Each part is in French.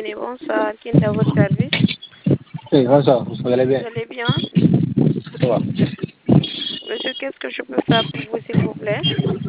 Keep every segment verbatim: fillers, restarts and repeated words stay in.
Guinée, bonsoir. Qui est à votre service? Oui, bonsoir, vous allez bien? Vous allez bien? Ça va. Monsieur, qu'est-ce que je peux faire pour vous, s'il vous plaît?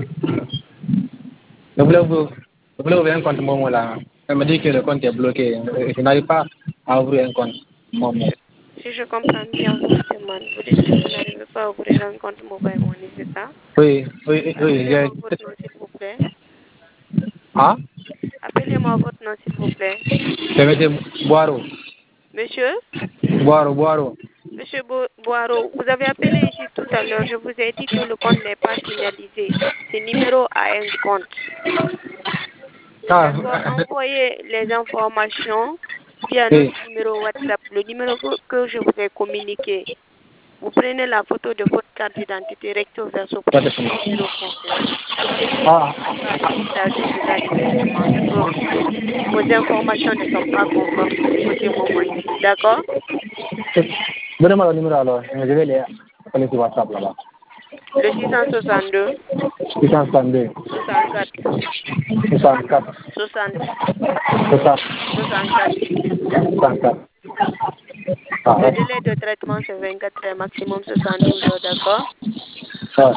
Je voulais vous, je voulais ouvrir un compte Momo là. Elle me dit que le compte est bloqué. Je n'arrive pas à ouvrir un compte Momo. Si je comprends bien votre demande, vous dites que vous n'arrivez pas à ouvrir un compte mobile money, c'est ça? Oui, oui, oui. Appelez-moi j'ai- votre nom, s'il vous plaît. Ah? Appelez-moi votre nom, s'il vous plaît. C'est monsieur Boiro. Monsieur? Boiro, Boiro. Monsieur Bo- Boireau, vous avez appelé ici tout à l'heure. Je vous ai dit que le compte n'est pas finalisé. Ce numéro a un compte. Ah, D'accord? Envoyez les informations via oui. notre numéro WhatsApp, le numéro que, que je vous ai communiqué. Vous prenez la photo de votre carte d'identité recto verso pour Pas de que ce problème. numéro fonctionne. Et n'hésitez Ah, surtout pas à télécharger cela directement. Vos, vos informations ne sont pas conformes côté Momo ici. D'accord? donnez-moi le numéro alors. Je vais les appeler sur WhatsApp là-bas. Le six cent soixante-deux, six cent soixante-deux, soixante-quatre, soixante-quatre, soixante, soixante, soixante-quatre. soixante-quatre. Ah, Le ouais. délai de traitement, c'est vingt-quatre heures, maximum soixante-douze heures, d'accord? Ah,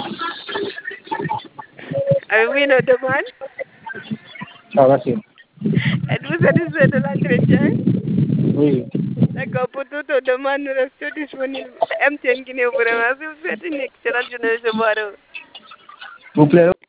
Avez-vous une autre demande? ah, merci. Êtes-vous satisfait de l'entretien? Oui. D'accord, pour toute autre demande, nous restons disponibles. M T N Guinée, vraiment. Si vous souhaitez une excellente journée, je vous remercie. Vous plaît.